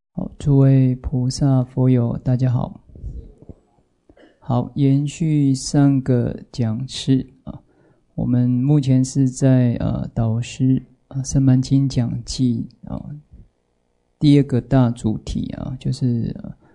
好，诸位菩萨佛友，大家好。好，延续上个讲次啊，我们目前是在导师僧曼经讲记第二个大主题啊，就是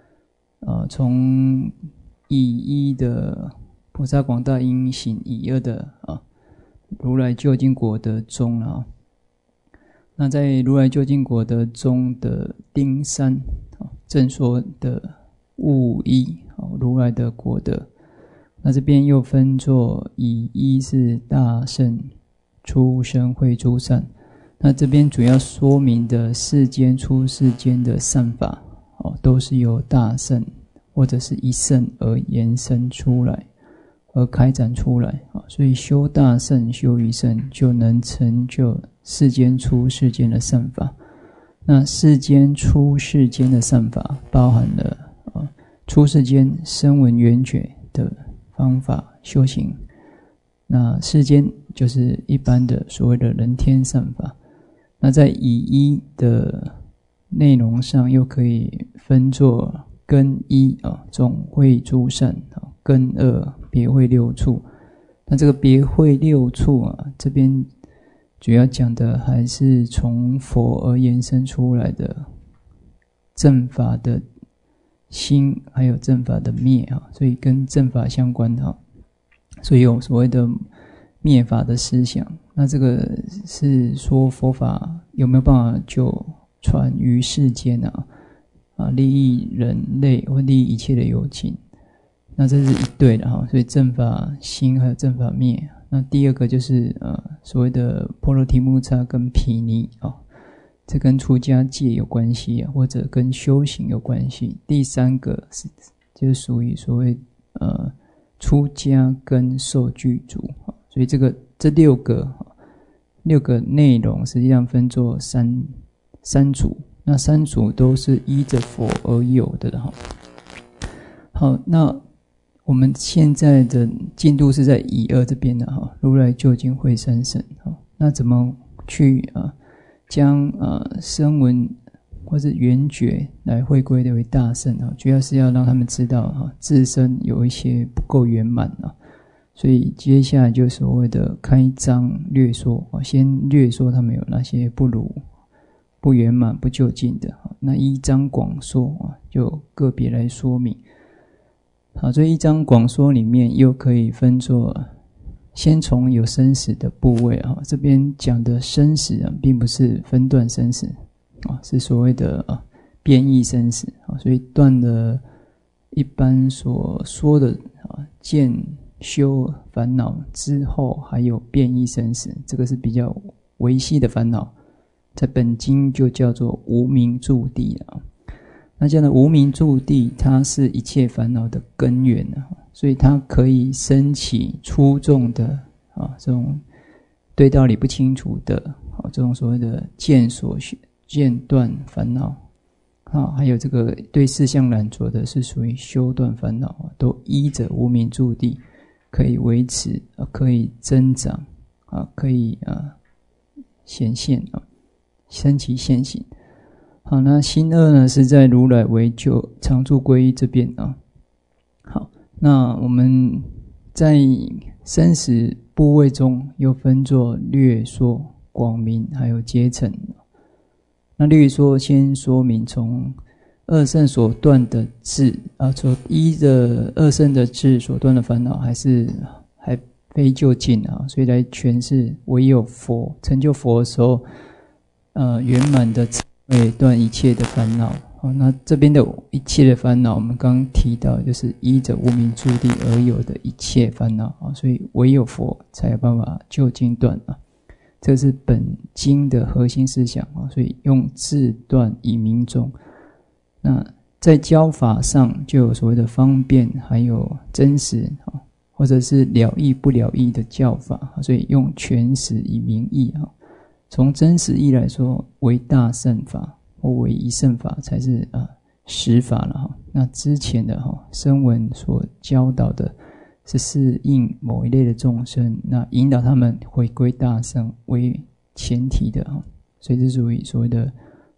从以一的菩萨广大因行，以二的如来究竟果的中啊。那在如来究竟果的中的丁三正说的物一如来的果德，那这边又分作以一是大圣出生会诸善。那这边主要说明的世间出世间的善法都是由大圣或者是一圣而延伸出来而开展出来，所以修大圣修一圣就能成就世间出世间的善法。那世间出世间的善法包含了出世间声闻缘觉的方法修行，那世间就是一般的所谓的人天善法。那在以一的内容上又可以分作根一总会诸善，根二别会六处。那这个别会六处这边主要讲的还是从佛而延伸出来的正法的心，还有正法的灭所以跟正法相关所以有所谓的灭法的思想。那这个是说佛法有没有办法就传于世间利益人类或利益一切的有情。那这是一对的所以正法心还有正法灭。那第二个就是所谓的波罗提木叉跟毗尼这跟出家戒有关系或者跟修行有关系。第三个就是属于所谓出家跟受具足。所以这六个内容实际上分作三组。那三组都是依着佛而有的好，那我们现在的进度是在以二这边的如来究竟会三圣。那怎么去将声闻或是缘觉来回归的为大圣主要是要让他们知道自身有一些不够圆满所以接下来就所谓的开章略说先略说他们有哪些不圆满不究竟的。那一章广说就个别来说明。好，这一章广说里面又可以分作先从有生死的部位这边讲的生死并不是分段生死是所谓的变异生死所以断了一般所说的见修烦恼之后还有变异生死，这个是比较微细的烦恼，在本经就叫做无明住地那这样的无明住地它是一切烦恼的根源所以它可以升起粗重的这种对道理不清楚的这种所谓的见断烦恼还有这个对事相染着的是属于修断烦恼都依着无明住地可以维持可以增长可以显现升起现行。好，那心二呢是在如来为就常住皈依这边好，那我们在生死部位中又分作略说、广明还有阶层。那略说先说明从二圣所断的智所依的二圣的智所断的烦恼还非究竟所以来诠释唯有佛成就佛的时候圆满的会断一切的烦恼那这边的一切的烦恼我们刚刚提到就是依着无明住地而有的一切烦恼所以唯有佛才有办法究竟断这是本经的核心思想所以用智断以明众。那在教法上就有所谓的方便还有真实或者是了义不了义的教法所以用全实以明义从真实义来说为大圣法或为一圣法才是实法了那之前的声闻所教导的是适应某一类的众生，那引导他们回归大圣为前提的所以这属于所谓的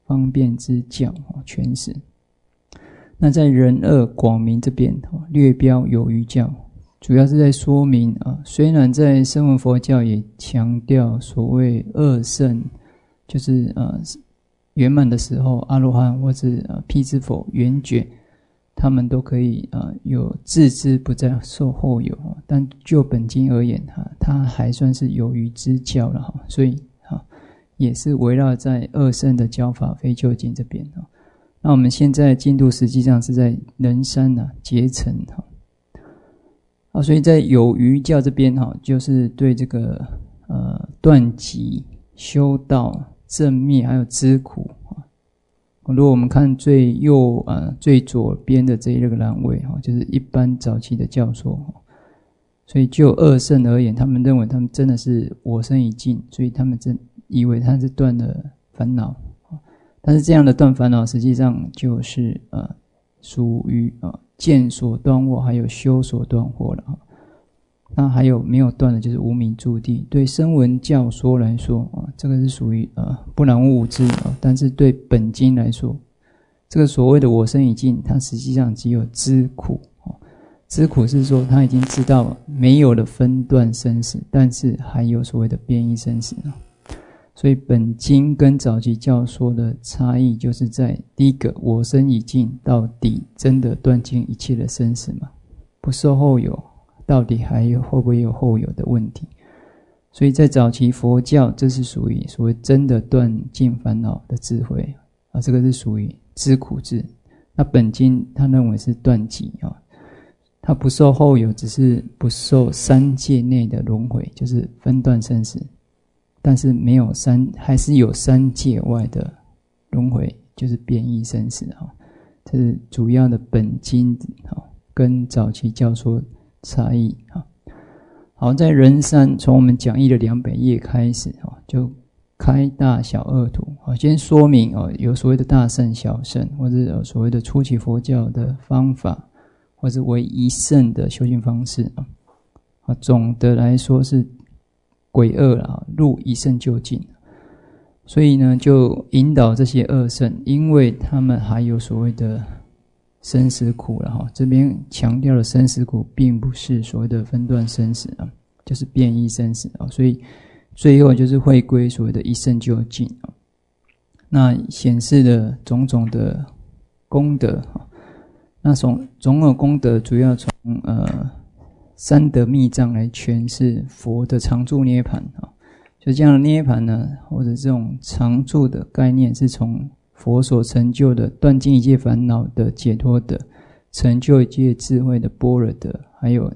方便之教诠释。那在仁恶广明这边略标有余教，主要是在说明虽然在声闻佛教也强调所谓二圣，就是圆满的时候阿罗汉或是辟支佛圆觉，他们都可以有自知不再受后有，但就本经而言它还算是有余之教了，所以也是围绕在二圣的教法非究竟这边。那我们现在进度实际上是在人山结成，所以在有余教这边就是对这个断集、修道、正灭还有知苦。如果我们看最左边的这一个栏位就是一般早期的教说，所以就二圣而言，他们认为他们真的是我生已尽，所以他们真以为他是断了烦恼。但是这样的断烦恼实际上就是属于见所断惑还有修所断惑了。那还有没有断的就是无明住地。对声闻教说来说这个是属于不染污无知，但是对本经来说，这个所谓的我生已尽，它实际上只有知苦。知苦是说他已经知道没有了分段生死，但是还有所谓的变异生死。所以本经跟早期教说的差异就是在第一个我生已尽，到底真的断尽一切的生死吗？不受后有，到底还有会不会有后有的问题？所以在早期佛教，这是属于所谓真的断尽烦恼的智慧这个是属于知苦智。那本经他认为是断集他不受后有，只是不受三界内的轮回，就是分段生死，但是没有还是有三界外的轮回，就是变异生死这是主要的本经跟早期教说差异。好，在人山从我们讲义的200页开始就开大小二图先说明有所谓的大圣小圣，或者有所谓的初期佛教的方法，或者为一圣的修行方式总的来说是鬼恶入一圣究竟。所以呢就引导这些二圣，因为他们还有所谓的生死苦了这边强调的生死苦并不是所谓的分段生死就是变异生死所以最后就是会归所谓的一圣究竟那显示的种种的功德那种种功德主要从三德密藏来诠释佛的常住涅槃就这样的涅槃呢，或者这种常住的概念，是从佛所成就的断尽一切烦恼的解脱德，成就一切智慧的般若德，还有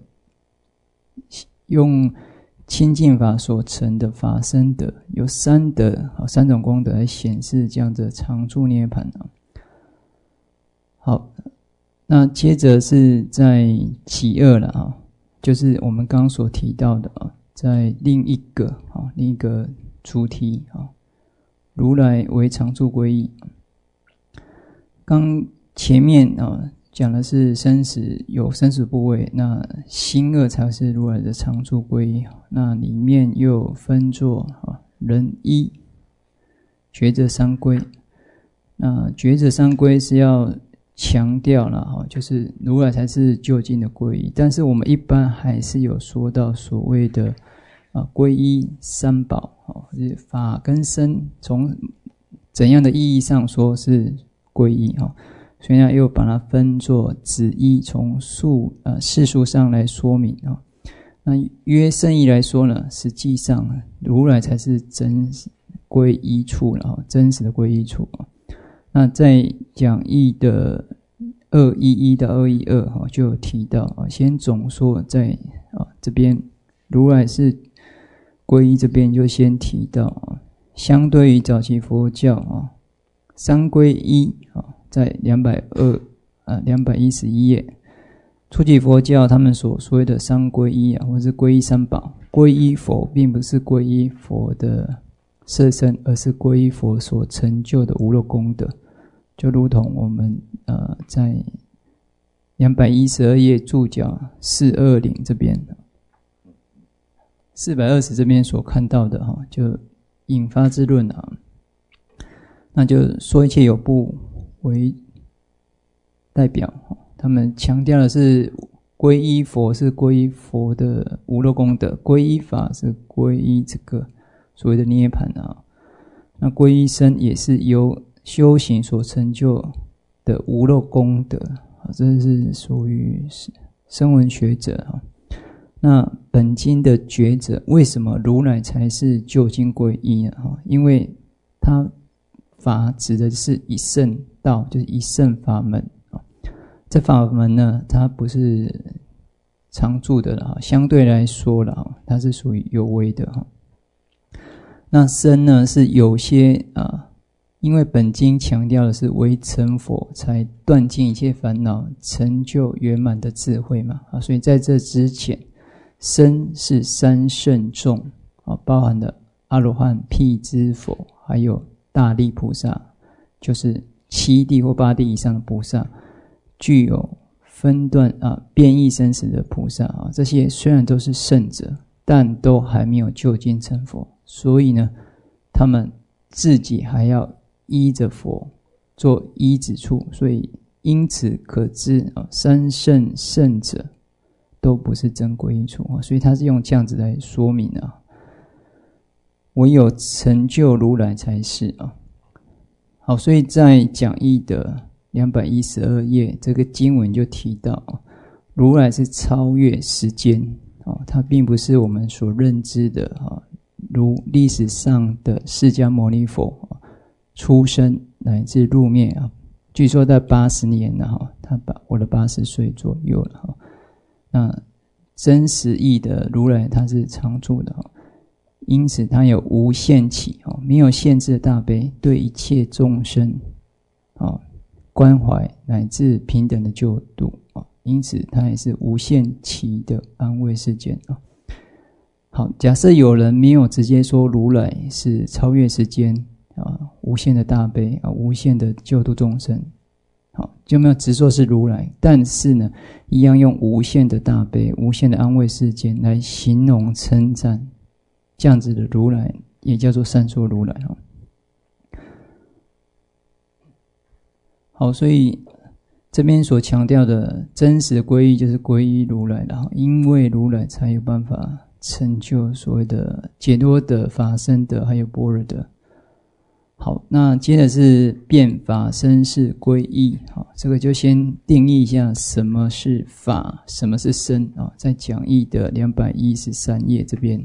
用清净法所成的法身德，有三种功德来显示这样的常住涅槃好，那接着是在其二了就是我们刚刚所提到的在另一个主题如来为常住归依。刚前面讲的是生死有生死部位，那心恶才是如来的常住归依。那里面又分作人一觉者三归。那觉者三归是要强调了就是如来才是究竟的归依，但是我们一般还是有说到所谓的皈依三宝就是法跟身，从怎样的意义上说是皈依所以呢又把它分作子依，从世俗上来说明那约圣义来说呢，实际上如来才是真皈依处了真实的皈依处那在讲义的211到212就有提到先总说在这边如来是皈依，这边就先提到相对于早期佛教三皈依在211页，初期佛教他们所谓的三皈依或是皈依三宝，皈依佛并不是皈依佛的色身，而是皈依佛所成就的无漏功德，就如同我们在212页注脚420这边420这边所看到的就引发之论那就说一切有部为代表，他们强调的是皈依佛是皈依佛的无漏功德，皈依法是皈依这个所谓的涅槃啊。那皈依僧也是由修行所成就的无漏功德，这是属于声闻学者。那本经的觉者，为什么如来才是究竟皈依呢？因为他法指的是一乘道，就是一乘法门。这法门呢，它不是常住的了，相对来说了，它是属于有为的。那僧呢，是有些因为本经强调的是唯成佛才断尽一切烦恼，成就圆满的智慧嘛，所以在这之前，僧是三圣众，包含了阿罗汉、辟支佛，还有大力菩萨，就是7地或8地以上的菩萨，具有分段变异生死的菩萨这些虽然都是圣者，但都还没有究竟成佛，所以呢，他们自己还要依着佛做依止处，所以因此可知三圣圣者都不是真皈依处，所以他是用这样子来说明唯有成就如来才是好，所以在讲义的212页，这个经文就提到如来是超越时间，它并不是我们所认知的如历史上的释迦牟尼佛出生乃至入灭据说在80年了他活了80岁左右了那真实义的如来他是常住的因此他有无限期没有限制的大悲，对一切众生关怀乃至平等的救度因此他也是无限期的安慰世间好，假设有人没有直接说如来是超越时间无限的大悲无限的救度众生就没有直说是如来，但是呢一样用无限的大悲无限的安慰世间来形容称赞这样子的如来，也叫做善说如来好，所以这边所强调的真实皈依就是皈依如来了因为如来才有办法成就所谓的解脱的法身的还有般若的好，那接着是变法身是皈依这个就先定义一下什么是法，什么是身在讲义的213页这边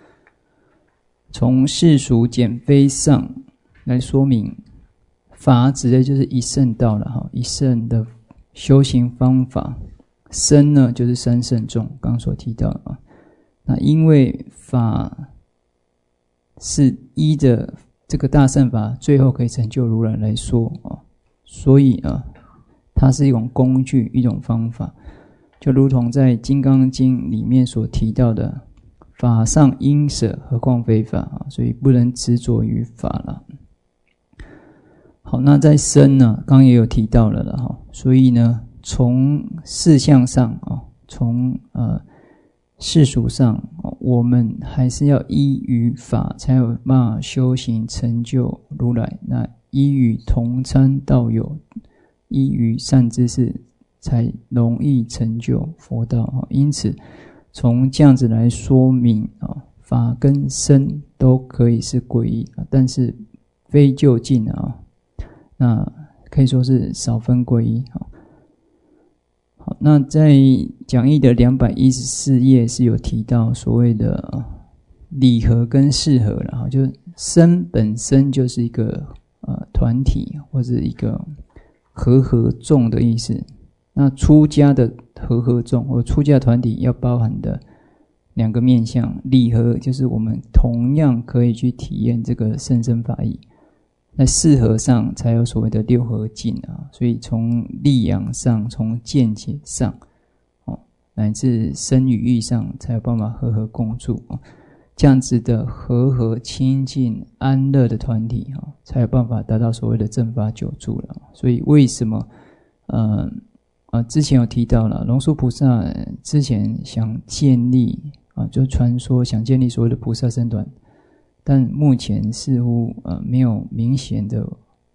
从世俗简非上来说明，法指的就是一乘道了一乘的修行方法，身呢就是三圣众，刚刚所提到的那因为法是依着这个大乘法最后可以成就如来来说所以它是一种工具，一种方法，就如同在《金刚经》里面所提到的法上应舍，何况非法所以不能执着于法了。好，那在身呢刚刚也有提到了所以呢从事相上从世俗上我们还是要依于法才有办法修行成就如来，那依于同参道友，依于善知识才容易成就佛道因此从这样子来说明法跟身都可以是皈依但是非究竟那可以说是少分皈依好，那在讲义的214页是有提到所谓的理合跟适合了就是身本身就是一个团体或者一个和众的意思，那出家的和众或出家团体要包含的两个面向，理合就是我们同样可以去体验这个甚深法义，在适合上才有所谓的六合境所以从力养上，从见解上乃至身语意上才有办法和共住这样子的和清净安乐的团体才有办法达到所谓的正法久住了。所以为什么之前有提到了龙树菩萨之前想建立就传说想建立所谓的菩萨僧团，但目前似乎没有明显的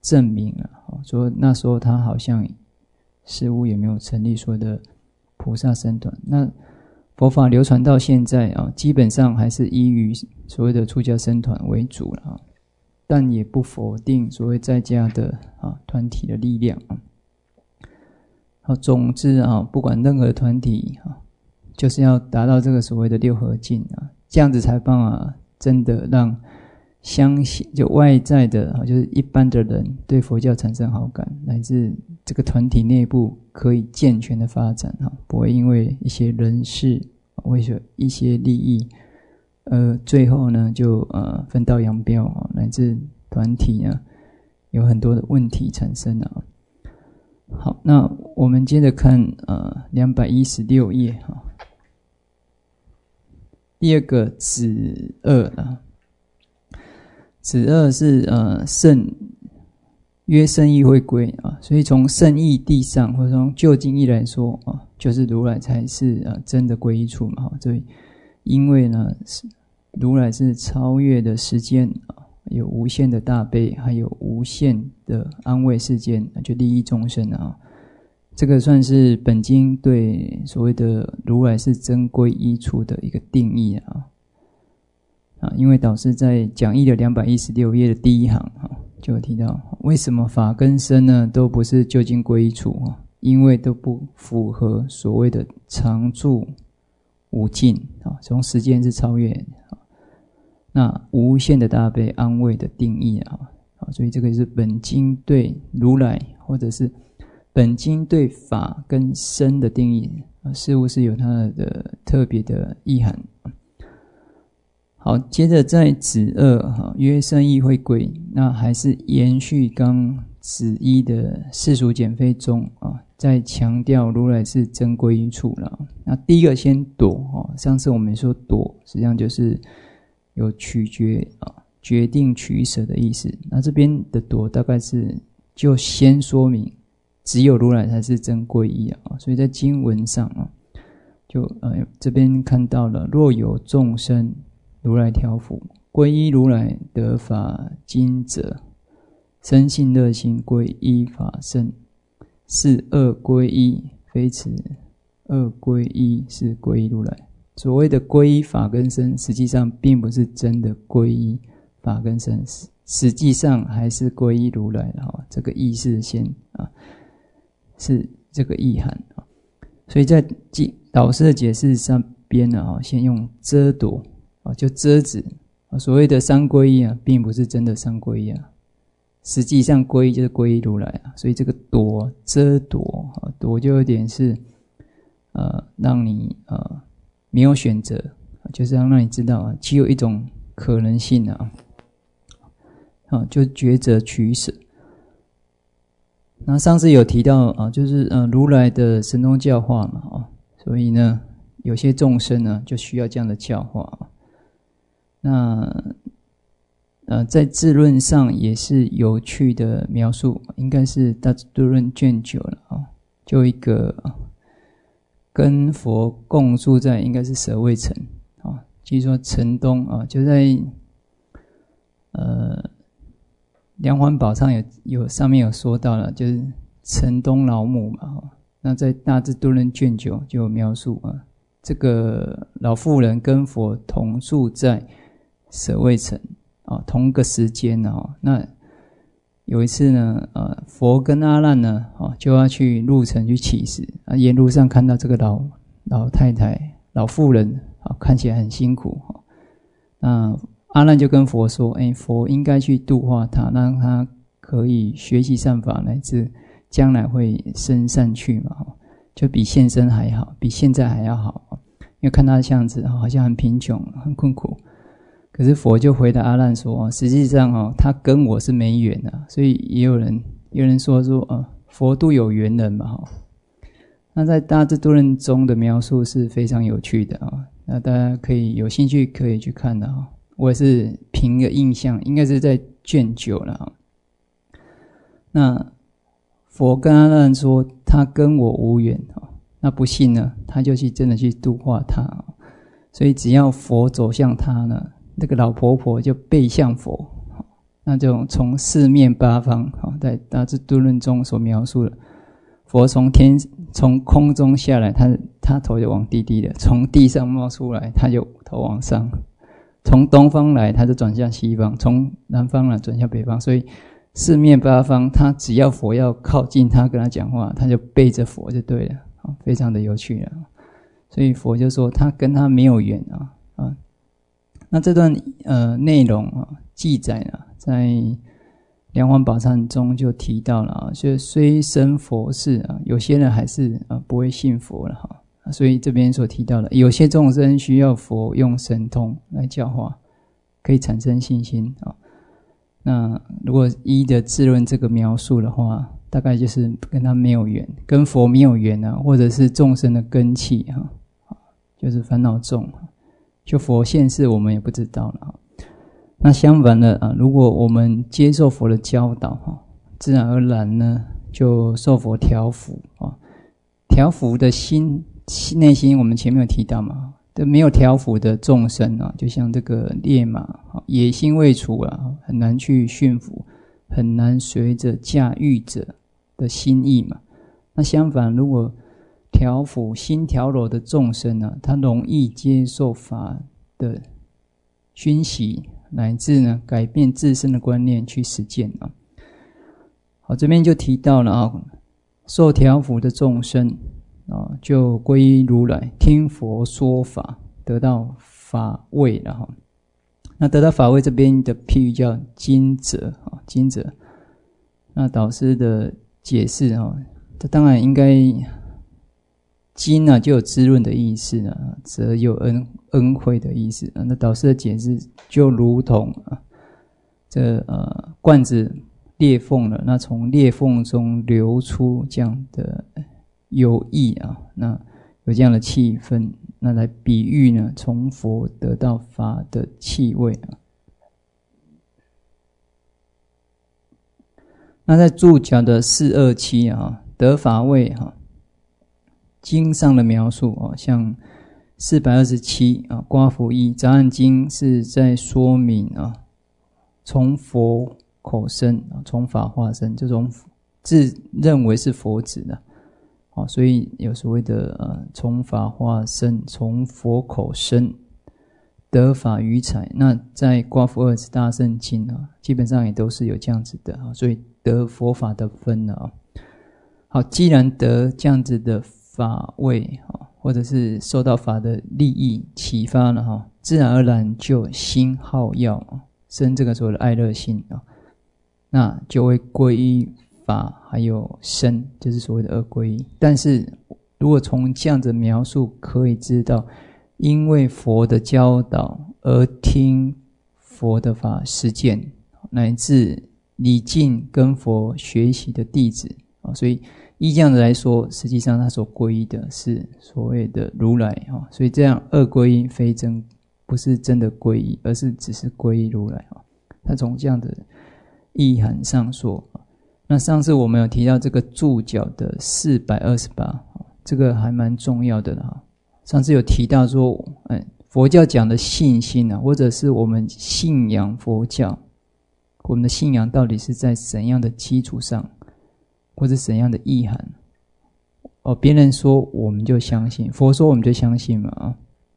证明了，说那时候他好像似乎也没有成立所谓的菩萨僧团。那佛法流传到现在基本上还是依于所谓的出家僧团为主了，但也不否定所谓在家的团体的力量。总之不管任何团体就是要达到这个所谓的六合境这样子才办法真的让相信就外在的就是一般的人对佛教产生好感，乃至这个团体内部可以健全的发展，不会因为一些人事为了一些利益最后呢就分道扬镳，乃至团体呢有很多的问题产生了。好，那我们接着看216页第二个子二子二是约圣义会归所以从圣义地上或者从究竟义来说就是如来才是真的归依处嘛。所以因为呢如来是超越的时间有无限的大悲，还有无限的安慰世间，就利益众生这个算是本经对所谓的如来是真归依处的一个定义因为导师在讲义的216页的第一行就有提到，为什么法跟身呢都不是究竟归依处因为都不符合所谓的常住无尽从时间是超越那无限的大悲安慰的定义所以这个是本经对如来或者是本经对法跟身的定义似乎是有它的特别的意涵。好，接着在子二约圣义会归，那还是延续刚子一的世俗减非中在强调如来是真归依处了。那第一个先夺上次我们说夺实际上就是有取决决定取舍的意思。那这边的夺大概是就先说明只有如来才是真归依所以在经文上就这边看到了，若有众生如来调伏归依如来得法经者，生信乐心归依法身，是二归依，非此二归依是归依如来。所谓的归依法跟身实际上并不是真的归依法跟身，实际上还是归依如来的这个意思先是这个意涵所以在导师的解释上边先用遮夺就遮止所谓的三归依并不是真的三归依实际上归依就是归依如来所以这个夺遮夺夺就有点是让你没有选择，就是要让你知道只有一种可能性就抉择取舍。那上次有提到就是如来的神通教化嘛所以呢有些众生呢就需要这样的教化那在智论上也是有趣的描述，应该是大智度论卷9了就一个跟佛共住在应该是舍卫城据说城东就在梁环宝上有上面有说到了，就是城东老母嘛那在大智度论卷9就有描述这个老妇人跟佛同住在舍卫城同个时间那有一次呢佛跟阿难呢就要去入城去乞食沿路上看到这个老太太老妇人看起来很辛苦那阿难就跟佛说佛应该去度化她，让她可以学习善法，乃至将来会升善趣嘛就比现生还好，比现在还要好因为看她的样子好像很贫穷很困苦。可是佛就回答阿难说实际上他跟我是没缘所以也有人说佛度有缘人嘛那在大智度论中的描述是非常有趣的那大家可以有兴趣可以去看的我也是凭个印象应该是在卷9了那佛跟阿难说他跟我无缘那不信呢他就真的去度化他所以只要佛走向他呢那个老婆婆就背向佛那这种从四面八方，在《大智度论》中所描述的，佛从空中下来，他头就往地了；从地上冒出来，他就头往上；从东方来，他就转向西方；从南方来转向北方。所以四面八方，他只要佛要靠近他跟他讲话，他就背着佛就对了，非常的有趣了。所以佛就说他跟他没有缘啊。那这段内容记载呢，在《梁皇宝忏》中就提到了就虽生佛事有些人还是不会信佛了所以这边所提到的，有些众生需要佛用神通来教化，可以产生信心那如果依的智论这个描述的话，大概就是跟他没有缘，跟佛没有缘或者是众生的根器就是烦恼重，就佛现世我们也不知道了那相反的如果我们接受佛的教导自然而然呢就受佛调伏调伏的内心我们前面有提到嘛，没有调伏的众生就像这个烈马野心未除很难去驯服，很难随着驾驭者的心意嘛。那相反，如果调伏心调柔的众生他容易接受法的熏习，乃至呢改变自身的观念去实践好，这边就提到了受调伏的众生就皈依如来，听佛说法，得到法位了那得到法位这边的譬喻叫金泽金泽。那导师的解释这当然应该金就有滋润的意思泽有恩惠的意思那导师的解释就如同这罐子裂缝了，那从裂缝中流出这样的有益那有这样的气氛，那来比喻呢从佛得到法的气味那在注脚的427得法位经上的描述像427刮胡一杂案经是在说明从佛口生从法化身，这种自认为是佛子的所以有所谓的从法化身，从佛口生，得法于财。那在刮胡二十大圣经基本上也都是有这样子的所以得佛法的分了好，既然得这样子的法位或者是受到法的利益启发了自然而然就心好要生这个所谓的爱乐心那就会皈依法还有身，就是所谓的二皈依。但是如果从这样的描述可以知道，因为佛的教导而听佛的法实践，乃至礼敬跟佛学习的弟子所以依这样的来说，实际上他所皈依的是所谓的如来所以这样二皈依非真，不是真的皈依，而是只是皈依如来他从这样的意涵上说。那上次我们有提到这个注脚的428这个还蛮重要的啦上次有提到说佛教讲的信心或者是我们信仰佛教，我们的信仰到底是在怎样的基础上，或者怎样的意涵别人说我们就相信，佛说我们就相信嘛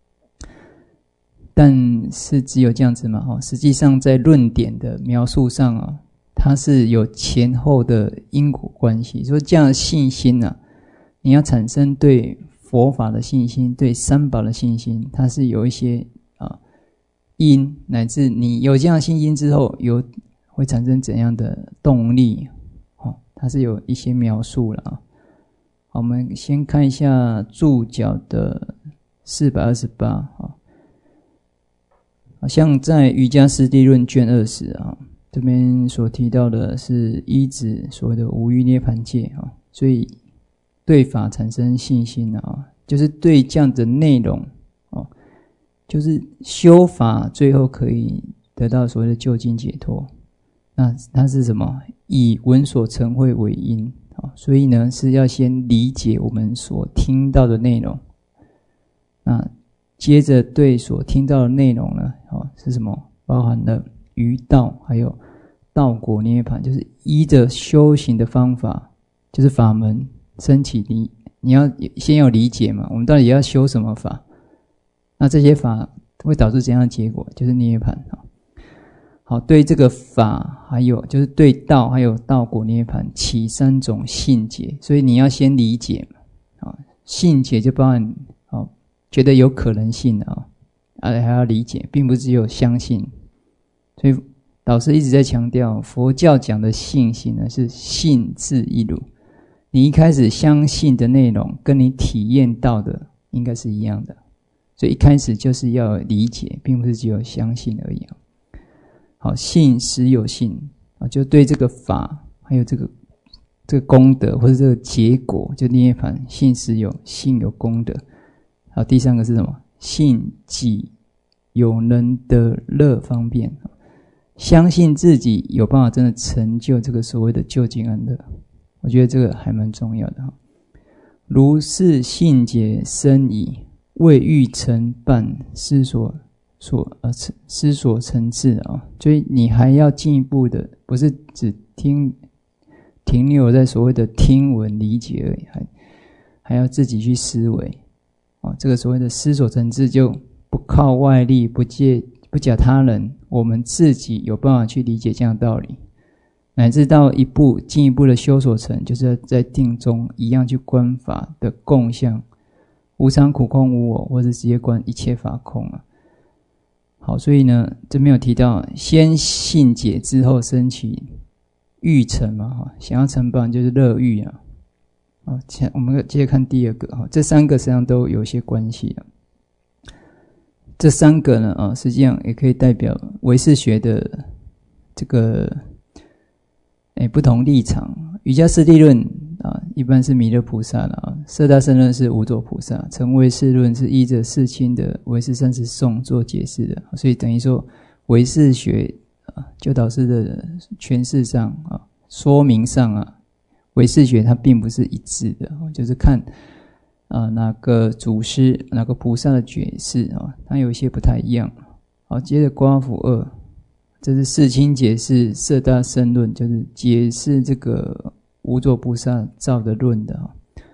但是只有这样子嘛实际上在论点的描述上它是有前后的因果关系，所以这样的信心你要产生对佛法的信心，对三宝的信心，它是有一些因，乃至你有这样的信心之后会产生怎样的动力它是有一些描述了好，我们先看一下注脚的428像在瑜伽师地论卷20这边所提到的是依止所谓的无余涅槃戒所以对法产生信心就是对这样的内容就是修法最后可以得到所谓的究竟解脱。那它是什么？以闻所成慧为因所以呢是要先理解我们所听到的内容，那接着对所听到的内容呢是什么？包含了余道还有道果涅槃，就是依着修行的方法，就是法门升起，你要先有理解嘛，我们到底要修什么法？那这些法会导致怎样的结果？就是涅槃。好，对这个法还有就是对道还有道果涅槃起3种信解，所以你要先理解嘛。信解就包含觉得有可能性还要理解，并不是只有相信。所以导师一直在强调，佛教讲的信心呢是信自一如，你一开始相信的内容跟你体验到的应该是一样的，所以一开始就是要理解，并不是只有相信而已。好，信实有信就对这个法还有这个功德或者这个结果，就涅槃，信实有，信有功德。好，第3个是什么？信己有能得乐方便，相信自己有办法真的成就这个所谓的究竟安乐，我觉得这个还蛮重要的。如是信解深矣，未欲成办，思所成智所以你还要进一步的，不是只停留在所谓的听闻理解而已，还要自己去思维这个所谓的思所成智，就不靠外力，不假他人，我们自己有办法去理解这样的道理，乃至到进一步的修所成，就是在定中一样去观法的共相，无常苦空无我，或者直接观一切法空好，所以呢，这边有提到先信解之后升起欲成嘛想要成办就是乐欲我们接着看第2个这3个实际上都有些关系这3个呢实际上也可以代表唯识学的这个不同立场。瑜伽师地论一般是弥勒菩萨色大圣论是无著菩萨，成唯识论是依着世亲的唯识30颂做解释的，所以等于说唯识学就导师的诠释上说明上唯识学它并不是一致的，就是看哪个祖师哪个菩萨的解释它有一些不太一样。好，接着刮符2，这是世亲解释色大圣论，就是解释这个无著菩萨造的论的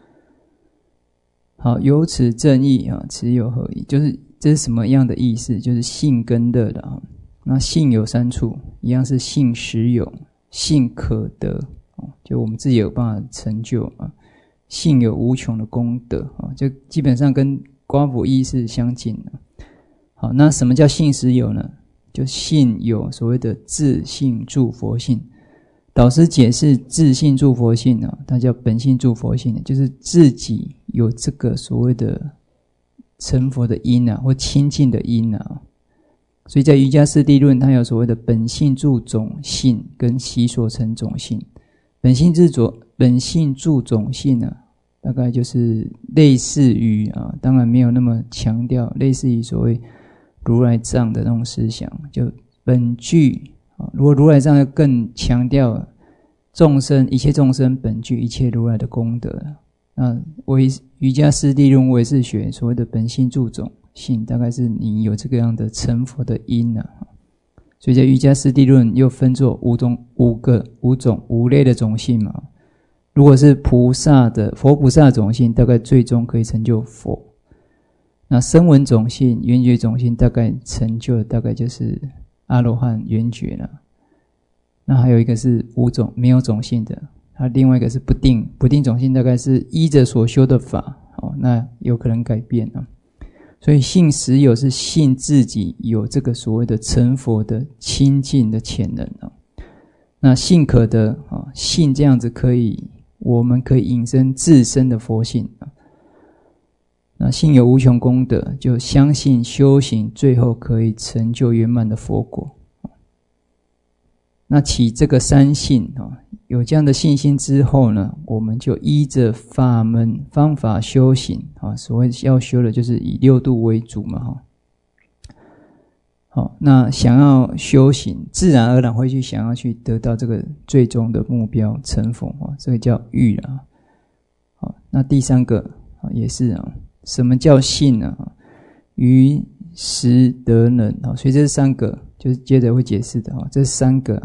好，由此正义此有何意？就是这是什么样的意思？就是信跟乐的那信有3处，一样是信实有，信可得就我们自己有办法成就信有无穷的功德就基本上跟刮符1是相近的。好，那什么叫信实有呢？就信有所谓的自性住佛性。导师解释自性住佛性它叫本性住佛性，就是自己有这个所谓的成佛的因或清净的因所以在瑜伽师地论它有所谓的本性住种性跟习所成种性。本性住种性大概就是类似于当然没有那么强调，类似于所谓如来藏的那种思想，就本具如果如来藏更强调一切众生本具一切如来的功德，那瑜伽师地论唯识学所谓的本性住种性，大概是你有这个样的成佛的因所以在瑜伽师地论又分作五类的种性嘛。如果是佛菩萨的种性，大概最终可以成就佛。那声闻种性、缘觉种性大概成就的大概就是阿罗汉缘觉了。那还有一个是没有种性的，它另外一个是不定种性，大概是依着所修的法那有可能改变所以信实有是信自己有这个所谓的成佛的清净的潜能那信可得信这样子我们可以引申自身的佛性那信有无穷功德，就相信修行最后可以成就圆满的佛果。那起这个3信有这样的信心之后呢，我们就依着法门方法修行所谓要修的就是以6度为主嘛好，那想要修行，自然而然会想要去得到这个最终的目标成佛这个叫欲好，那第3个也是什么叫信呢？于实得能所以这3个就是接着会解释的这3个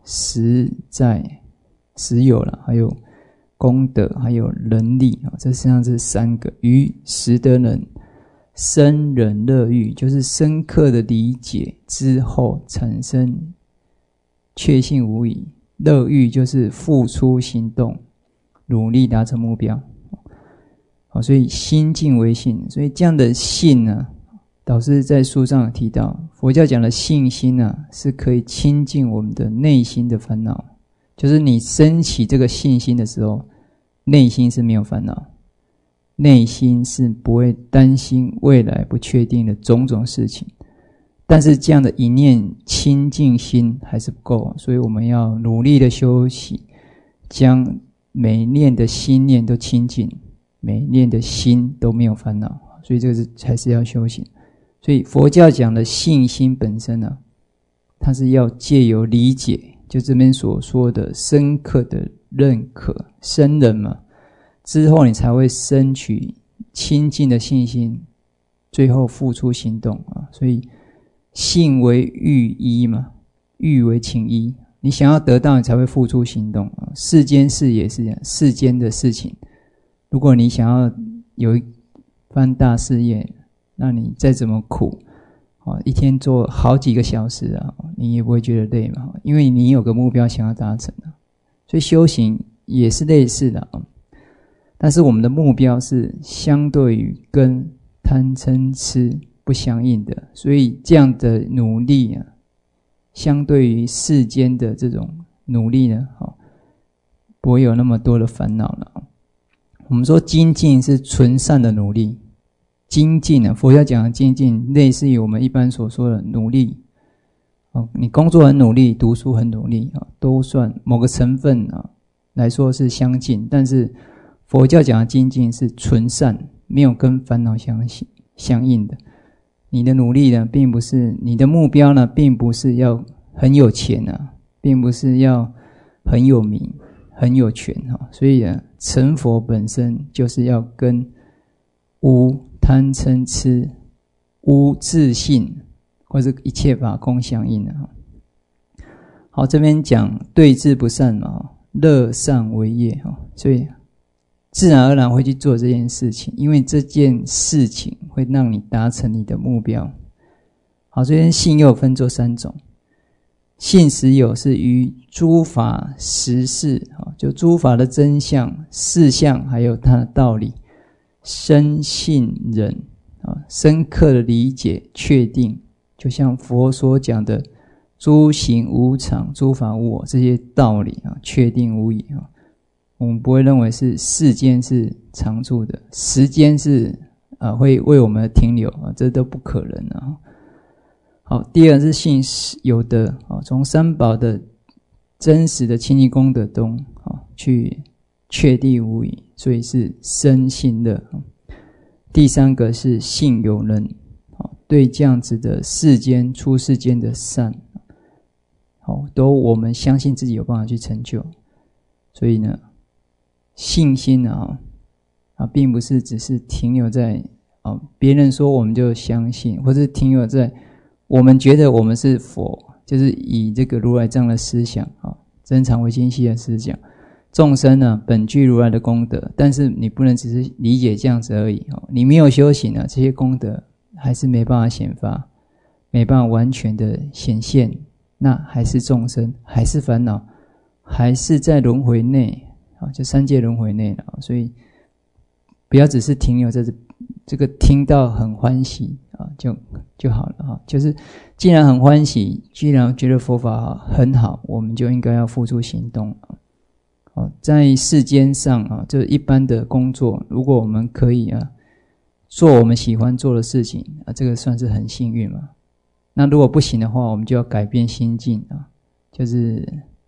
实在、实有了，还有功德，还有能力啊，这实际上是三个。于识得人生忍乐欲，就是深刻的理解之后产生确信无疑。乐欲就是付出行动，努力达成目标。好，所以心净为信，所以这样的信呢，导师在书上有提到，佛教讲的信心呢，是可以清净我们的内心的烦恼。就是你升起这个信心的时候，内心是没有烦恼，内心是不会担心未来不确定的种种事情。但是这样的一念清净心还是不够，所以我们要努力的修习，将每念的心念都清净，每念的心都没有烦恼，所以这个才是要修行。所以佛教讲的信心本身呢，它是要借由理解，就这边所说的深刻的认可，生忍嘛，之后你才会升起清净的信心，最后付出行动啊。所以信为欲依嘛，欲为情依，你想要得到，你才会付出行动啊。世间事也是这样，世间的事情，如果你想要有一番大事业，那你再怎么苦，一天做好几个小时啊，你也不会觉得累嘛，因为你有个目标想要达成啊。所以修行也是类似的啊，但是我们的目标是相对于跟贪嗔痴不相应的，所以这样的努力啊，相对于世间的这种努力呢，不会有那么多的烦恼了。我们说精进是纯善的努力，精进啊，佛教讲的精进，类似于我们一般所说的努力。你工作很努力，读书很努力，都算某个成分来说是相近，但是佛教讲的精进是纯善，没有跟烦恼相应的。你的努力呢，并不是你的目标呢，并不是要很有钱啊，并不是要很有名、很有权所以成佛本身就是要跟无贪嗔痴、无自信或者一切法空相应的。好，这边讲对治不善嘛，乐善为业，所以自然而然会去做这件事情，因为这件事情会让你达成你的目标。好，这边信又分作三种，信实有是于诸法实事，就诸法的真相、事相还有它的道理，深信忍，深刻的理解确定，就像佛所讲的诸行无常、诸法无我这些道理确定无疑。我们不会认为是世间是常住的，时间是会为我们停留这都不可能。好，第二是信有德，从三宝的真实的清净功德中去确定无疑，所以是生信乐。第三个是信有能，对这样子的世间出世间的善，都我们相信自己有办法去成就。所以呢，信心并不是只是停留在别人说我们就相信，或是停留在我们觉得我们是佛，就是以这个如来藏的思想真常唯心系的思想，众生呢本具如来的功德，但是你不能只是理解这样子而已你没有修行这些功德还是没办法显发，没办法完全的显现，那还是众生，还是烦恼，还是在轮回内就三界轮回内了。所以不要只是停留在这个听到很欢喜就好了就是既然很欢喜，既然觉得佛法很好，我们就应该要付出行动。在世间上就一般的工作，如果我们可以做我们喜欢做的事情这个算是很幸运嘛。那如果不行的话，我们就要改变心境就是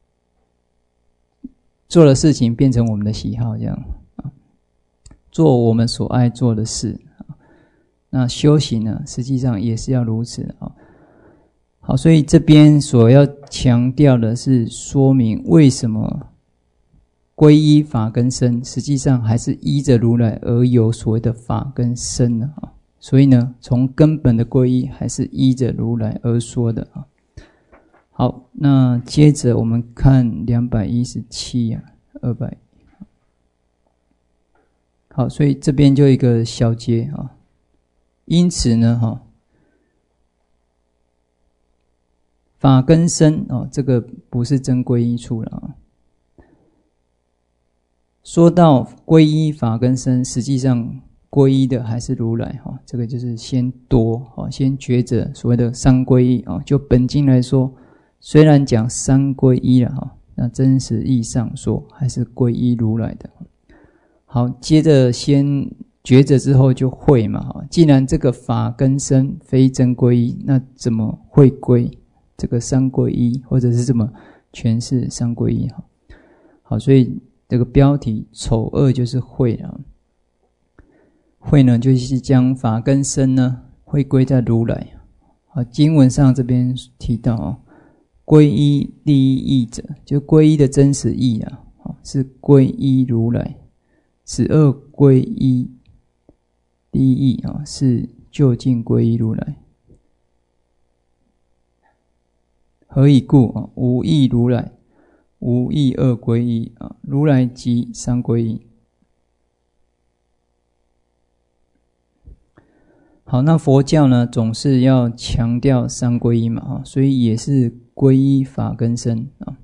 做的事情变成我们的喜好，这样做我们所爱做的事。那修行呢，实际上也是要如此的好，所以这边所要强调的是说明为什么皈依法跟身，实际上还是依着如来而有所谓的法跟身呢所以呢，从根本的皈依还是依着如来而说的好， 好，那接着我们看217啊，200。好，所以这边就一个小节啊。因此呢，法跟身这个不是真皈依处了啊。说到皈依法跟身，实际上皈依的还是如来这个就是先先觉着所谓的三皈依就本经来说，虽然讲三皈依了那真实意义上说还是皈依如来的。好，接着先觉着之后就会嘛既然这个法跟身非真皈依，那怎么会归这个三皈依，或者是怎么诠释三皈依好，所以这个标题丑恶就是会啊。会呢就是将法跟身呢会归在如来。好，经文上这边提到皈依第一义者，就皈依的真实义啊，是皈依如来。此二皈依第一义是究竟皈依如来。何以故无异如来，无异二皈依如来即三皈依。好，那佛教呢总是要强调三皈依嘛所以也是皈依法跟身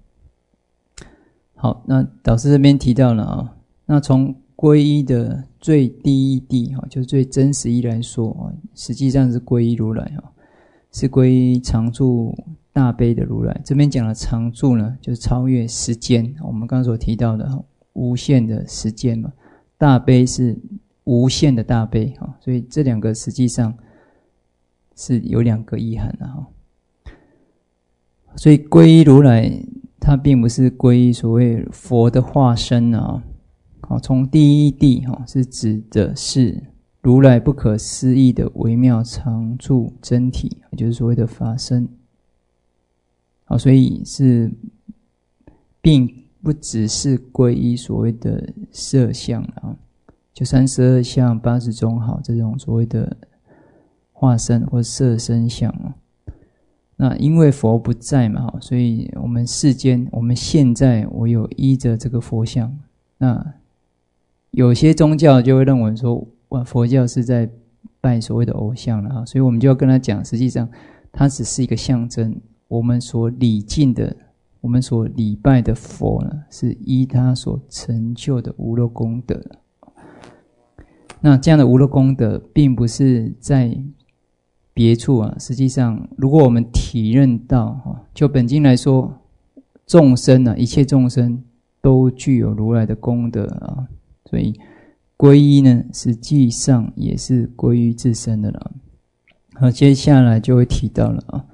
好，那导师这边提到了那从皈依的最第一谛就是最真实义来说实际上是皈依如来是皈依常住大悲的如来。这边讲的常住呢就是超越时间，我们刚刚所提到的无限的时间嘛，大悲是无限的大悲所以这两个实际上是有两个意涵的所以皈依如来它并不是皈依所谓佛的化身从第一谛是指的是如来不可思议的微妙常住真体，也就是所谓的法身所以是并不只是皈依所谓的色相就32相80种好这种所谓的化身或色身相那因为佛不在嘛所以我们世间我们现在我有依着这个佛像，那有些宗教就会认为说佛教是在拜所谓的偶像了所以我们就要跟他讲，实际上它只是一个象征，我们所礼敬的我们所礼拜的佛呢是依他所成就的无漏功德。那这样的无漏功德并不是在别处实际上如果我们体认到就本经来说，众生一切众生都具有如来的功德所以皈依呢实际上也是皈依自身的了。好，接下来就会提到了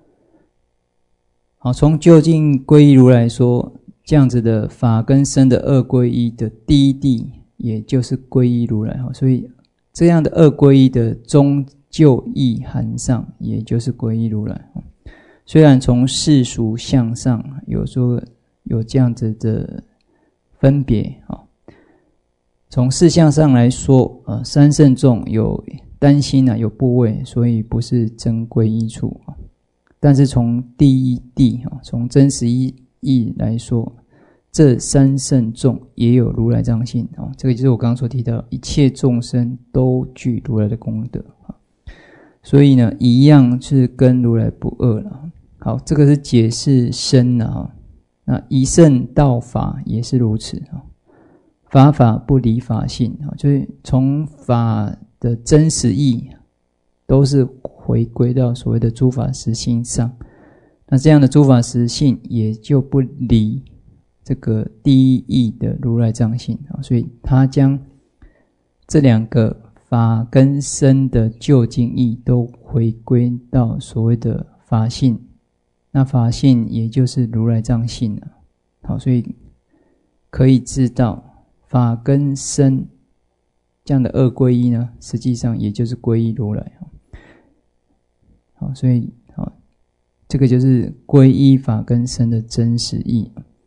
好，从究竟皈依如来说，这样子的法跟身的二皈依的第一谛也就是皈依如来所以这样的二皈依的终究意涵上也就是皈依如来。虽然从世俗相上有说有这样子的分别从事相上来说三圣众有担心有部位，所以不是真皈依处但是从第一谛从真实意义来说，这三圣众也有如来藏性这个就是我刚刚所提到一切众生都具如来的功德所以呢一样是跟如来不二了。好，这个是解释身那一圣道法也是如此法不离法性就是从法的真实义都是回归到所谓的诸法实性上，那这样的诸法实性也就不离这个第一义的如来藏性所以他将这两个法跟身的究竟义都回归到所谓的法性，那法性也就是如来藏性了。好，所以可以知道法跟身这样的二皈依呢，实际上也就是皈依如来。好，所以这个就是皈依法跟身的真实义。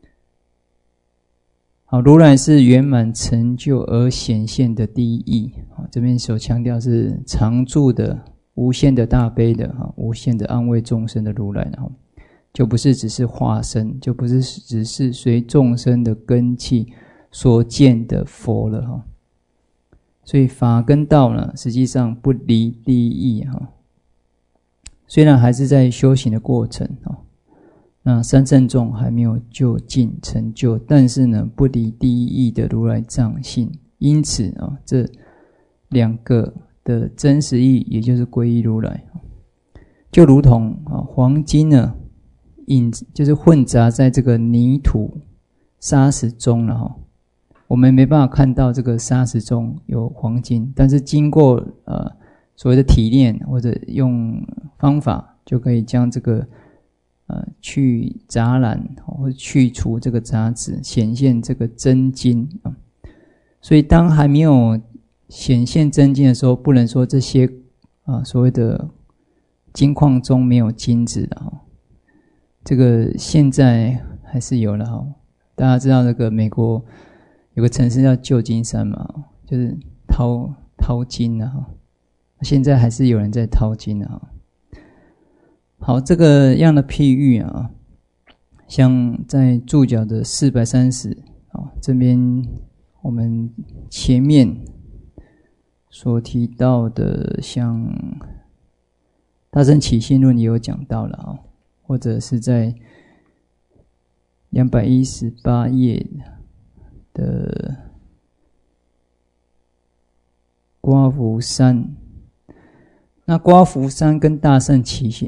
好，如来是圆满成就而显现的第一义。这边所强调是常住的无限的大悲的无限的安慰众生的如来。 就不是只是化身，就不是只是随众生的根器所见的佛了哈。所以法跟道呢，实际上不离第一义哈。虽然还是在修行的过程哈，那三圣众还没有就近成就，但是呢，不离第一义的如来藏性。因此啊，这两个的真实义，也就是皈依如来，就如同黄金呢，就是混杂在这个泥土沙石中了哈。我们没办法看到这个沙石中有黄金，但是经过所谓的提炼或者用方法，就可以将这个去杂染或者去除这个杂质，显现这个真金啊。所以当还没有显现真金的时候，不能说这些所谓的金矿中没有金子的哈。这个现在还是有了哈。大家知道那个美国有个城市叫旧金山嘛，就是淘金啊哈。现在还是有人在淘金啊。好，这个样的譬喻啊，像在注脚的430这边我们前面所提到的，像大乘起信论也有讲到了啊，或者是在218页的刮福山。那刮福山跟大乘起信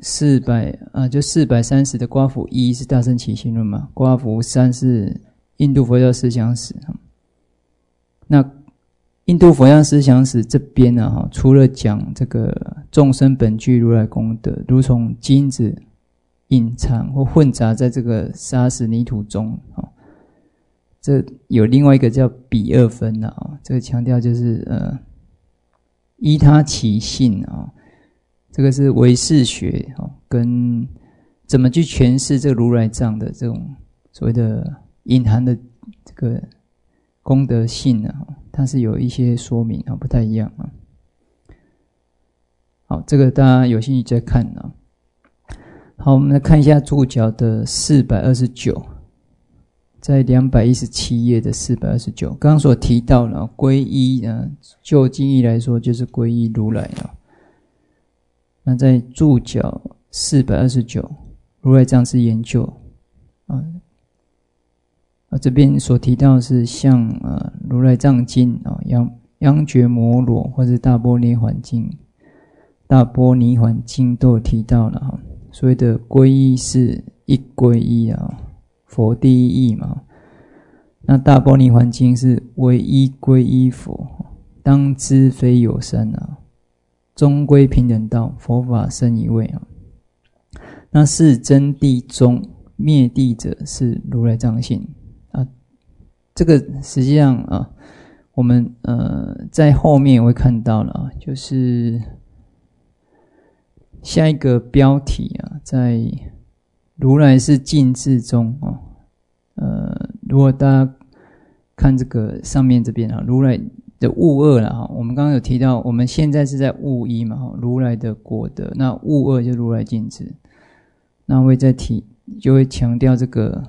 430的刮福一是大乘起信论嘛，刮福山是印度佛教思想史。那印度佛教思想史这边呢，除了讲这个众生本具如来功德，如同金子隐藏或混杂在这个沙石泥土中，这有另外一个叫比二分啊，这个强调就是依他起信啊，这个是唯识学跟怎么去诠释这个如来藏的这种所谓的隐含的这个功德性啊，它是有一些说明啊，不太一样啊。好，这个大家有兴趣再看啊。好，我们来看一下注脚的429，在217页的429，刚刚所提到了皈依呢，就经义来说就是皈依如来啊。那在注脚429，如来藏之研究这边所提到的是像如来藏经央觉摩罗或是大般涅槃经都有提到了哈。所谓的皈依是一皈依啊，佛第一义嘛。那大般涅槃经是唯一皈依佛，当知非有三啊，终归平等道，佛法生一位啊。那是真谛中灭谛者是如来藏性。这个实际上我们在后面会看到了就是下一个标题在如来是尽智中如果大家看这个上面这边如来的悟二啦我们刚刚有提到，我们现在是在悟一嘛，如来的果德，那悟二就如来尽智，那会再提，就会强调这个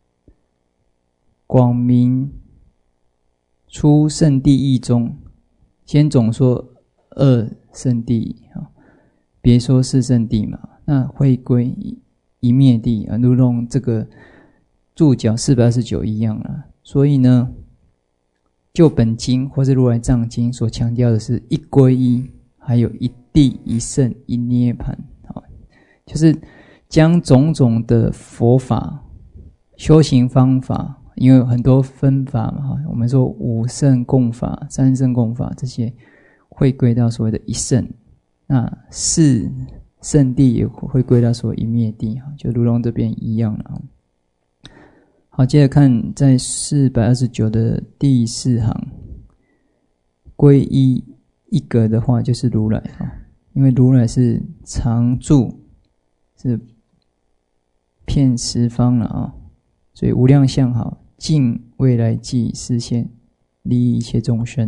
广明出圣谛义中，先总说二圣谛别说四圣谛嘛，那会归一灭谛如同这个注脚429一样啦。所以呢，就本经或是如来藏经所强调的是一皈依，还有一谛一圣一涅槃，就是将种种的佛法修行方法，因为有很多分法嘛，我们说五圣共法、三圣共法，这些会归到所谓的一圣，那四圣谛也会归到所谓一灭谛，就如同这边一样了。好，接着看在429的第4行，皈依一格的话就是如来因为如来是常住，是遍十方了所以无量相好，尽未来际示现，利益一切众生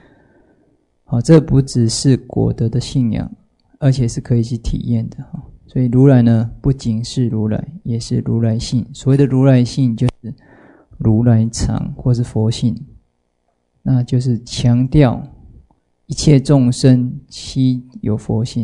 好，这不只是果德的信仰，而且是可以去体验的所以如来呢，不仅是如来，也是如来性。所谓的如来性，就是如来常或是佛性，那就是强调一切众生悉有佛性。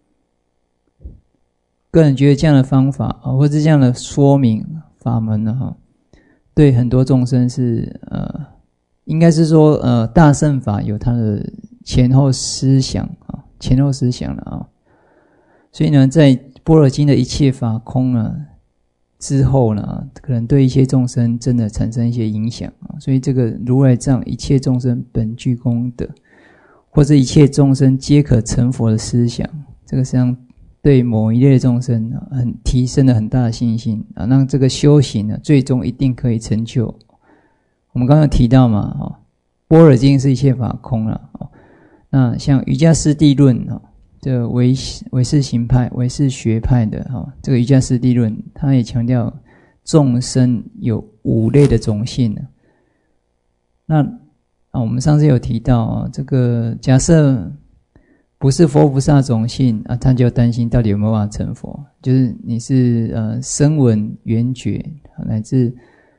个人觉得这样的方法或者这样的说明法门呢，对很多众生是应该是说大乘法有它的前后思想了所以呢，在般若经的一切法空呢之后呢，可能对一些众生真的产生一些影响所以这个如来藏一切众生本具功德，或者一切众生皆可成佛的思想，这个实际上对某一类众生提升了很大的信心让这个修行呢最终一定可以成就。我们刚刚提到嘛般若经是一切法空那像瑜伽师地论这个唯识行派、唯识学派的这个瑜伽师地论，它也强调众生有5类的种性那我们上次有提到这个假设不是佛菩萨种性他就担心到底有没有办法成佛，就是你是声闻缘觉乃至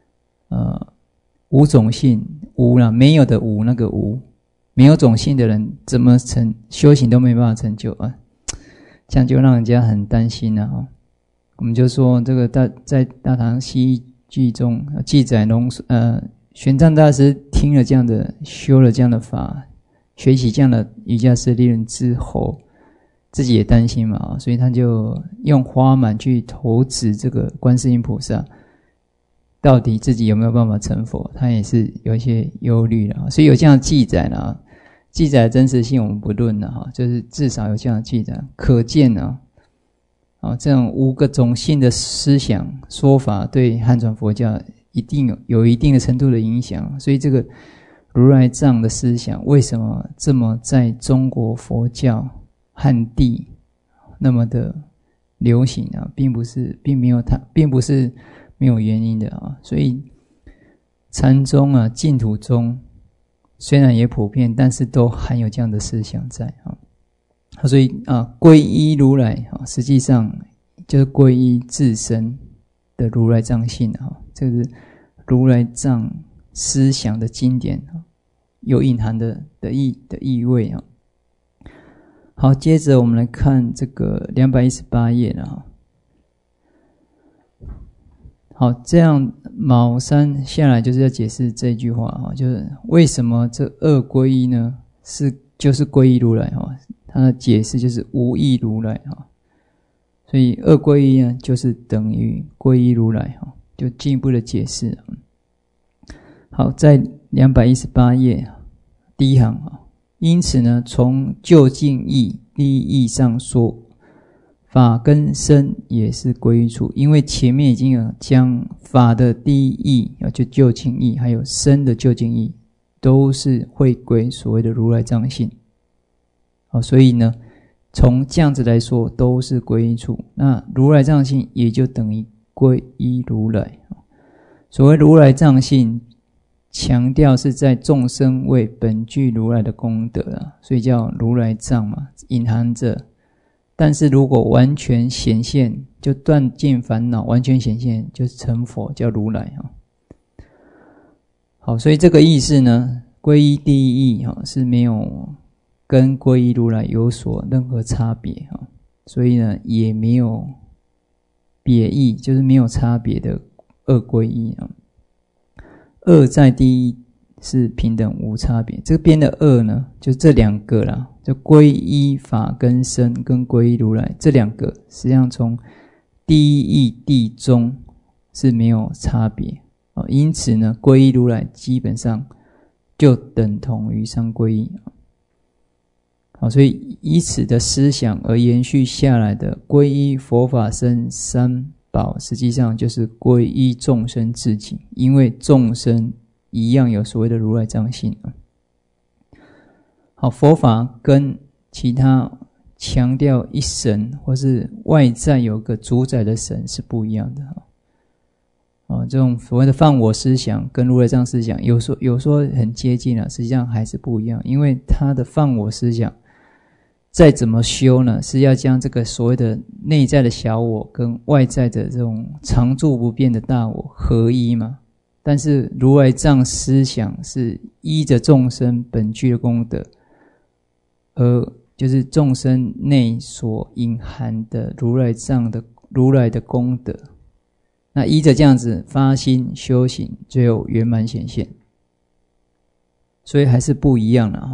无种性无啦，没有的无，那个无没有种性的人怎么修行都没办法成就这样就让人家很担心我们就说这个在大唐西记中记载玄奘大师听了这样的修了这样的法，学习这样的瑜伽师地论之后，自己也担心嘛所以他就用花满去投指这个观世音菩萨，到底自己有没有办法成佛，他也是有一些忧虑的所以有这样的记载记载的真实性我们不论了就是至少有这样的记载，可见这种5个种性的思想说法对汉传佛教一定有一定的程度的影响，所以这个如来藏的思想为什么这么在中国佛教汉地那么的流行并不是没有原因的所以禅宗净土宗虽然也普遍，但是都含有这样的思想在所以皈依如来实际上就是皈依自身的如来藏性这是如来藏思想的经典有隐含的意味好，接着我们来看这个218页了好，这样卯三下来就是要解释这句话就是为什么这2皈依呢就是皈依如来它的解释就是无异如来所以2皈依呢就是等于皈依如来就进一步的解释好，在218页第一行因此呢，从究竟义第一义上说，法跟身也是归处，因为前面已经有将法的第一义就究竟义，还有身的究竟义，都是会归所谓的如来藏性所以呢，从这样子来说都是归依处，那如来藏性也就等于归依如来。所谓如来藏性强调是在众生为本具如来的功德所以叫如来藏嘛，隐含着。但是如果完全显现，就断尽烦恼，完全显现就是成佛，叫如来好，所以这个意思呢，皈依第一义是没有跟皈依如来有所任何差别所以呢也没有别义，就是没有差别的2皈依2在第一是平等无差别，这边的2呢就这2个啦，就皈依法跟身跟皈依如来这2个实际上从第一义第中是没有差别因此呢皈依如来基本上就等同于三皈依所以以此的思想而延续下来的皈依佛法僧三宝，实际上就是皈依众生自己，因为众生一样有所谓的如来藏性好，佛法跟其他强调一神或是外在有个主宰的神是不一样的这种所谓的放我思想跟如来藏思想有说很接近实际上还是不一样，因为他的放我思想再怎么修呢，是要将这个所谓的内在的小我跟外在的这种常住不变的大我合一嘛。但是如来藏思想是依着众生本具的功德，而就是众生内所隐含的如来藏的如来的功德，那依着这样子发心修行，最后圆满显现。所以还是不一样了哈。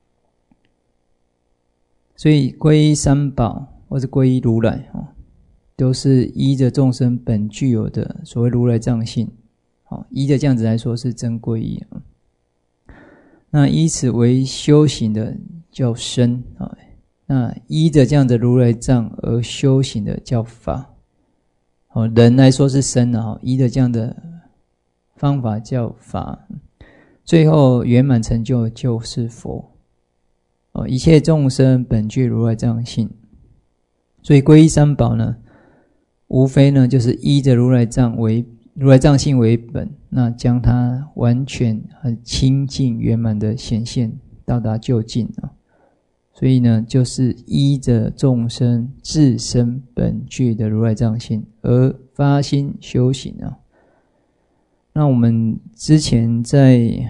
所以皈依三宝或是皈依如来都是依着众生本具有的所谓如来藏性，依着这样子来说是真皈依。那依此为修行的叫身，那依着这样的如来藏而修行的叫法。人来说是身了，依着这样的方法叫法。最后圆满成就就是佛。一切众生本具如来藏性，所以皈依三宝呢，无非呢就是依着如来藏性为本，那将它完全很清净圆满的显现，到达究竟。所以呢，就是依着众生自身本具的如来藏性而发心修行。那我们之前在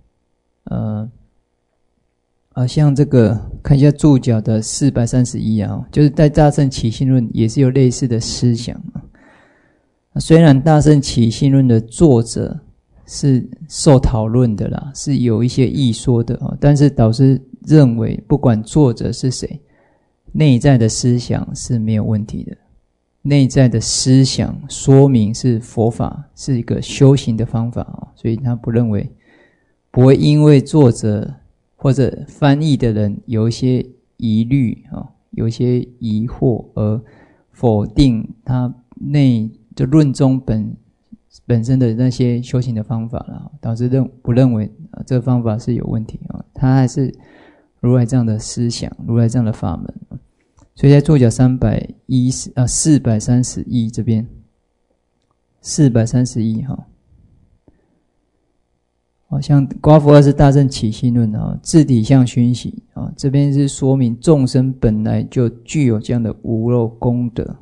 像这个看一下注脚的431就是在大乘起信论也是有类似的思想。虽然大乘起信论的作者是受讨论的啦，是有一些异说的，但是导师认为不管作者是谁，内在的思想是没有问题的。内在的思想说明是佛法，是一个修行的方法，所以他不会因为作者或者翻译的人有一些疑虑，有一些疑惑而否定他就论中本身的那些修行的方法了，导致不认为这个方法是有问题，他还是如来这样的思想，如来这样的法门。所以在注脚431这边431像刮夫二是大乘起信论自体相熏习这边是说明众生本来就具有这样的无漏功德，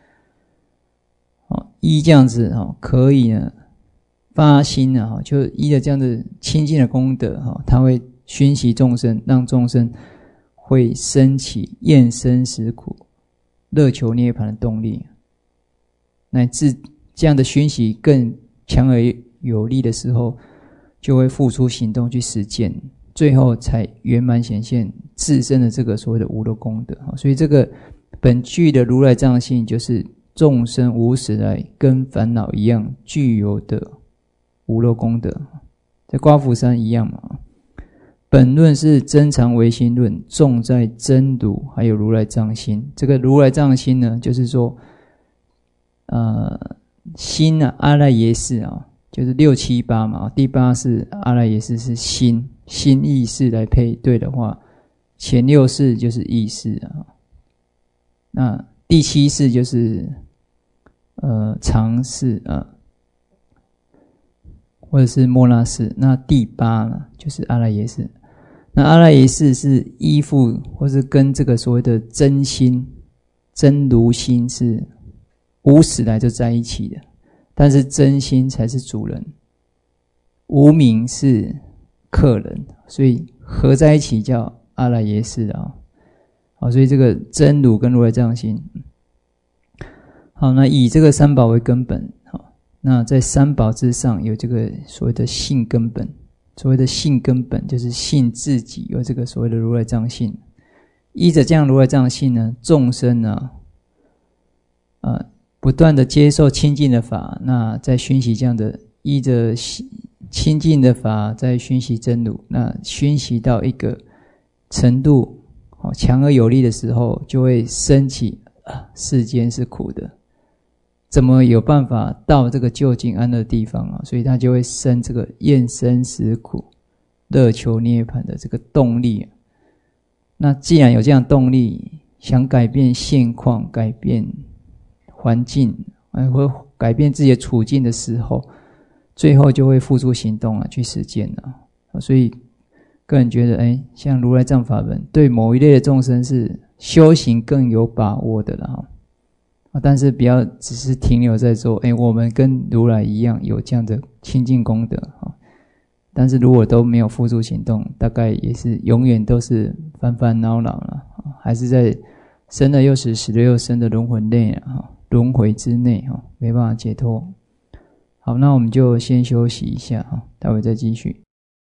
依这样子可以呢发心就依着这样的清净的功德他会熏习众生，让众生会升起厌生死苦、乐求涅槃的动力，乃至这样的熏习更强而有力的时候，就会付出行动去实践，最后才圆满显现自身的这个所谓的无漏功德。所以这个本具的如来藏性，就是众生无始来跟烦恼一样具有的无漏功德，在刮福山一样嘛。本论是真常唯心论，重在真如还有如来藏心。这个如来藏心呢，就是说心阿赖耶识就是6、7、8嘛，第8是阿赖耶识，是心意识来配对的话，前6识就是意识那第7识就是常识或者是末那识，那第8呢就是阿赖耶识。那阿赖耶识是依附或是跟这个所谓的真心、真如心是无始来就在一起的，但是真心才是主人，无明是客人，所以合在一起叫阿赖耶识所以这个真如跟如来藏心。好，那以这个三宝为根本，那在三宝之上有这个所谓的性根本。所谓的性根本就是信自己有这个所谓的如来藏性，依着这样如来藏性呢，众生不断的接受清净的法，那在熏习这样的依着清净的法在熏习真如，那熏习到一个程度强而有力的时候，就会升起世间是苦的，怎么有办法到这个究竟安乐的地方所以他就会生这个厌生死苦、乐求涅槃的这个动力那既然有这样动力，想改变现况、改变环境或改变自己的处境的时候，最后就会付诸行动去实践所以个人觉得像如来藏法门对某一类的众生是修行更有把握的啦但是不要只是停留在说我们跟如来一样有这样的清净功德但是如果都没有付诸行动，大概也是永远都是烦烦恼恼了还是在生了又死，死了又生的轮回内轮回之内没办法解脱。好，那我们就先休息一下待会再继续。